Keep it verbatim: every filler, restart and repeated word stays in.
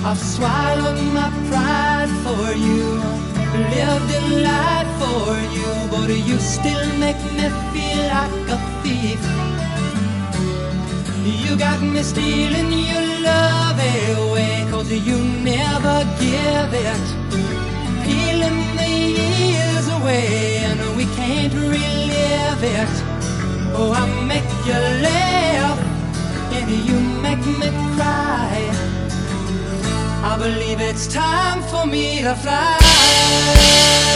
I've swallowed my pride for you, lived in light for you, but you still make me feel like a thief. You got me stealing your love away, 'cause you never give it. Peeling the years away and we can't relive it. Oh, I make you laugh and you make me cry. I believe it's time for me to fly.